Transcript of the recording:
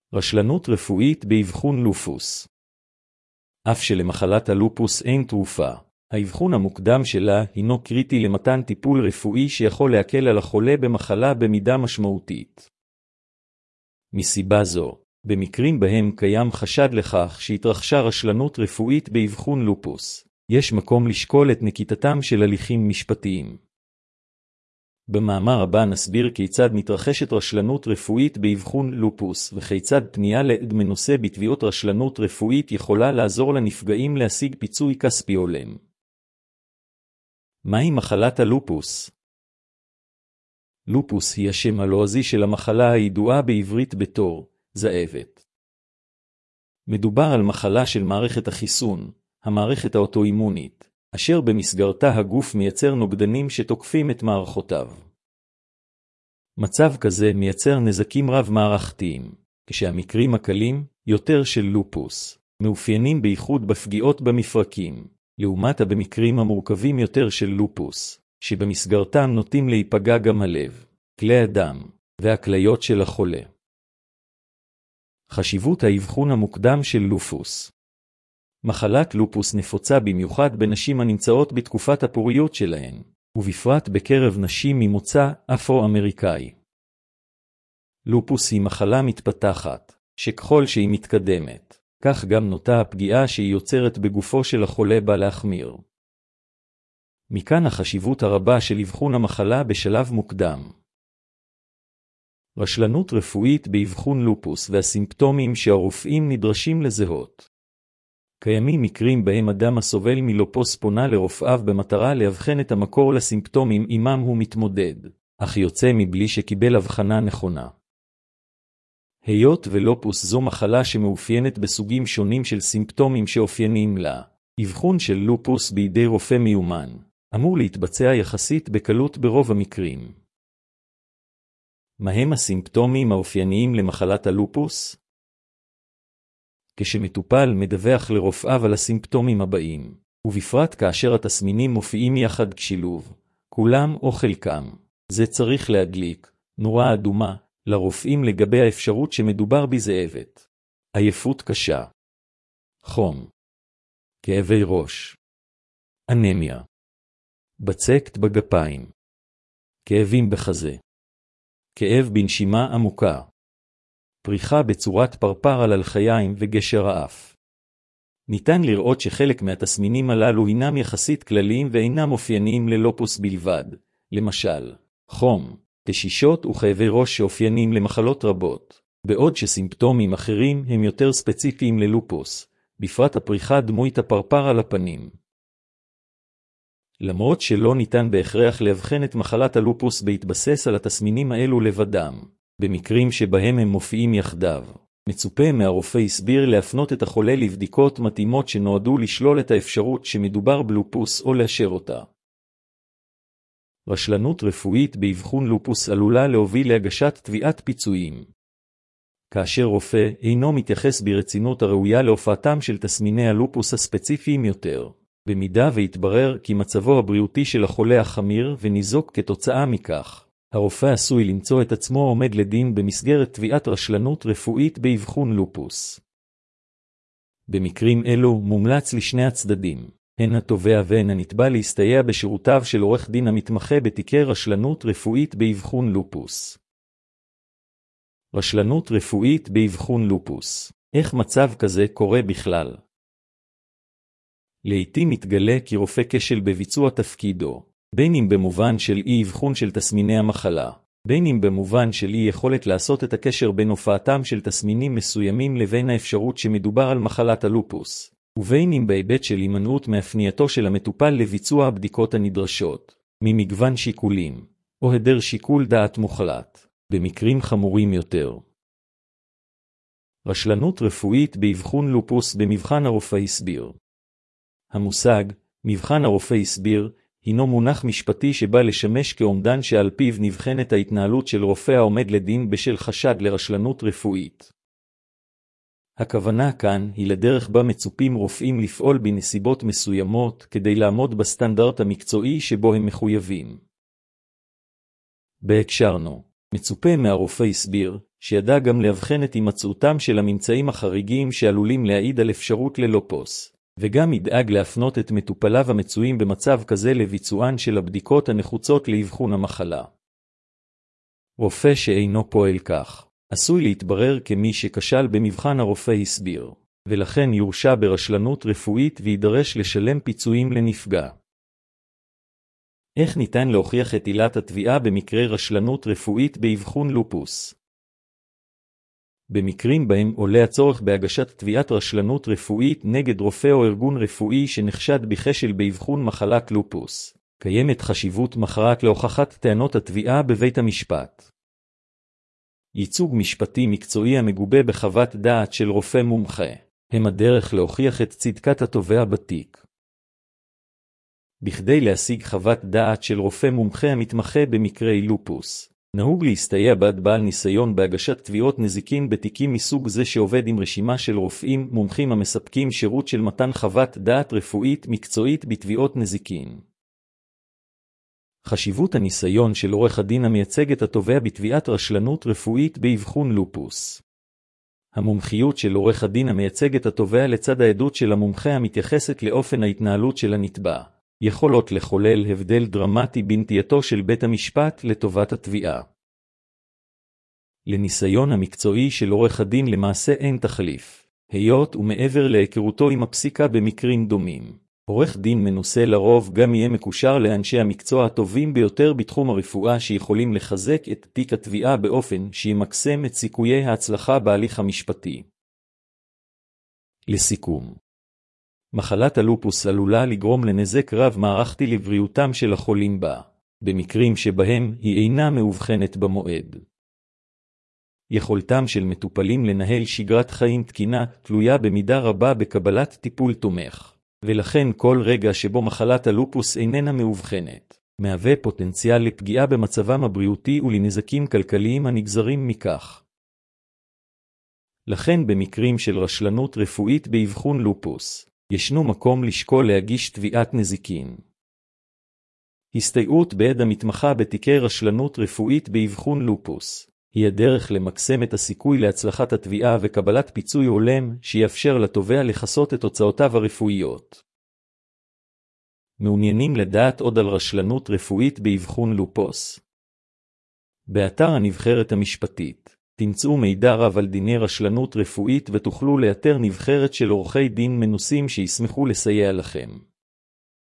רשלנות רפואית באבחון לופוס. אף שלמחלת הלופוס אין תרופה, האבחון המוקדם שלה הינו קריטי למתן טיפול רפואי שיכול להקל על החולה במחלה במידה משמעותית. מסיבה זו, במקרים בהם קיים חשד לכך שהתרחשה רשלנות רפואית באבחון לופוס, יש מקום לשקול את נקיטתם של הליכים משפטיים. במאמר הבא נסביר כיצד מתרחשת רשלנות רפואית באבחון לופוס וכיצד פנייה לעד מנוסה בתביעות רשלנות רפואית יכולה לעזור לנפגעים להשיג פיצוי כספי הולם. מהי מחלת הלופוס? לופוס היא השם הלועזי של המחלה הידועה בעברית בתור זאבת. מדובר על מחלה של מערכת החיסון, המערכת האוטואימונית, אשר במסגרתה הגוף מייצר נוגדנים שתוקפים את מערכותיו. מצב כזה מייצר נזקים רב-מערכתיים, כשהמקרים הקלים יותר של לופוס מאופיינים בייחוד בפגיעות במפרקים, לעומת במקרים המורכבים יותר של לופוס, שבמסגרתם נוטים להיפגע גם הלב, כלי הדם והכליות של החולה. חשיבות האבחון המוקדם של לופוס. מחלת לופוס נפוצה במיוחד בנשים הנמצאות בתקופת הפוריות שלהן, ובפרט בקרב נשים ממוצא אפרו-אמריקאי. לופוס היא מחלה מתפתחת, שככל שהיא מתקדמת, כך גם נוטה הפגיעה שהיא יוצרת בגופו של החולה בה להחמיר. מכאן החשיבות הרבה של אבחון המחלה בשלב מוקדם. רשלנות רפואית באבחון לופוס והסימפטומים שהרופאים נדרשים לזהות. קיימים מקרים בהם אדם הסובל מלופוס פונה לרופאיו במטרה להבחן את המקור לסימפטומים עמם הוא מתמודד, אך יוצא מבלי שקיבל הבחנה נכונה. היות ולופוס זו מחלה שמאופיינת בסוגים שונים של סימפטומים שאופייניים לה, אבחון של לופוס בידי רופא מיומן אמור להתבצע יחסית בקלות ברוב המקרים. מהם הסימפטומים האופייניים למחלת הלופוס? כשמטופל מדווח לרופאיו על הסימפטומים הבאים, ובפרט כאשר התסמינים מופיעים יחד כשילוב, כולם או חלקם, זה צריך להדליק נורה אדומה לרופאים לגבי האפשרות שמדובר בזאבת. עייפות קשה, חום, כאבי ראש, אנמיה, בצקת בגפיים, כאבים בחזה, כאב בנשימה עמוקה, פריחה בצורת פרפר על הלחיים וגשר האף. ניתן לראות שחלק מהתסמינים הללו הינם יחסית כלליים ואינם אופייניים ללופוס בלבד, למשל, חום, תשישות וכאבי ראש שאופייניים למחלות רבות, בעוד שסימפטומים אחרים הם יותר ספציפיים ללופוס, בפרט הפריחה דמוית הפרפר על הפנים. למרות שלא ניתן בהכרח להבחן את מחלת הלופוס בהתבסס על התסמינים האלו לבדם, במקרים שבהם הם מופיעים יחדיו, מצופה מהרופא הסביר להפנות את החולה לבדיקות מתאימות שנועדו לשלול את האפשרות שמדובר בלופוס או לאשר אותה. רשלנות רפואית באבחון לופוס עלולה להוביל להגשת תביעת פיצויים. כאשר רופא אינו מתייחס ברצינות הראויה להופעתם של תסמיני הלופוס הספציפיים יותר, במידה והתברר כי מצבו הבריאותי של החולה החמיר וניזוק כתוצאה מכך, הרופא עשוי למצוא את עצמו עומד לדין במסגרת תביעת רשלנות רפואית באבחון לופוס. במקרים אלו מומלץ לשני הצדדים, הן התובע והן הנתבע, להסתייע בשירותיו של עורך דין המתמחה בתיקי רשלנות רפואית באבחון לופוס. רשלנות רפואית באבחון לופוס. איך מצב כזה קורה בכלל? לעתים מתגלה כי רופא כשל בביצוע תפקידו, בין אם במובן של אי אבחון של תסמיני המחלה, בין אם במובן של אי יכולת לעשות את הקשר בין הופעתם של תסמינים מסוימים לבין האפשרות שמדובר על מחלת הלופוס, ובין אם בהיבט של הימנעות מהפנייתו של המטופל לביצוע הבדיקות הנדרשות, ממגוון שיקולים, או היעדר שיקול דעת מוחלט, במקרים חמורים יותר. רשלנות רפואית באבחון לופוס במבחן הרופא הסביר. המושג, מבחן הרופא הסביר, הינו מונח משפטי שבא לשמש כאומדן שעל פיו נבחנת ההתנהלות של רופא העומד לדין בשל חשד לרשלנות רפואית. הכוונה כאן היא לדרך בה מצופים רופאים לפעול בנסיבות מסוימות כדי לעמוד בסטנדרט המקצועי שבו הם מחויבים. בהקשרנו, מצופה מהרופא הסביר שידע גם להבחן את הימצאותם של הממצאים החריגים שעלולים להעיד על אפשרות ללופוס, וגם ידאג להפנות את מטופליו המצויים במצב כזה לביצוען של הבדיקות הנחוצות לאבחון המחלה. רופא שאינו פועל כך, עשוי להתברר כמי שכשל במבחן הרופא הסביר, ולכן יורשע ברשלנות רפואית וידרש לשלם פיצויים לנפגע. איך ניתן להוכיח את עילת התביעה במקרה רשלנות רפואית באבחון לופוס? במקרים בהם עולה הצורך בהגשת תביעת רשלנות רפואית נגד רופא או ארגון רפואי שנחשד בכשל באבחון מחלת לופוס, קיימת חשיבות מכרעת להוכחת טענות התביעה בבית המשפט. ייצוג משפטי מקצועי המגובה בחוות דעת של רופא מומחה, הם הדרך להוכיח את צדקת התובע בתיק. בכדי להשיג חוות דעת של רופא מומחה המתמחה במקרי לופוס, נהוג להסתייע בעל ניסיון בהגשת תביעות נזיקין בתיקים מסוג זה שעובד עם רשימה של רופאים מומחים המספקים שירות של מתן חוות דעת רפואית מקצועית בתביעות נזיקין. חשיבות הניסיון של עורך הדין המייצג את התובע בתביעת רשלנות רפואית באבחון לופוס. המומחיות של עורך הדין המייצג את התובע לצד העדות של המומחה המתייחסת לאופן ההתנהלות של הנתבע, יכולות לחולל הבדל דרמטי בנטייתו של בית המשפט לטובת התביעה. לניסיון המקצועי של עורך הדין למעשה אין תחליף, היות ומעבר להיכרותו עם הפסיקה במקרים דומים. עורך דין מנוסה לרוב גם יהיה מקושר לאנשי המקצוע הטובים ביותר בתחום הרפואה שיכולים לחזק את תיק התביעה באופן שימקסם את סיכויי ההצלחה בהליך המשפטי. לסיכום, מחלת הלופוס עלולה לגרום לנזק רב מערכתי לבריאותם של החולים בה, במקרים שבהם היא אינה מאובחנת במועד. יכולתם של מטופלים לנהל שגרת חיים תקינה תלויה במידה רבה בקבלת טיפול תומך, ולכן כל רגע שבו מחלת הלופוס איננה מאובחנת, מהווה פוטנציאל לפגיעה במצבם הבריאותי ולנזקים כלכליים הנגזרים מכך. לכן במקרים של רשלנות רפואית באבחון לופוס, ישנו מקום לשקול להגיש תביעת נזיקין. הסתייעות בעד המתמחה בתיקי רשלנות רפואית באבחון לופוס, היא הדרך למקסם את הסיכוי להצלחת התביעה וקבלת פיצוי הולם שיאפשר לתובע לכסות את הוצאותיו הרפואיות. מעוניינים לדעת עוד על רשלנות רפואית באבחון לופוס? באתר הנבחרת המשפטית תמצאו מידע רב על דיני רשלנות רפואית ותוכלו לאתר נבחרת של עורכי דין מנוסים שישמחו לסייע לכם.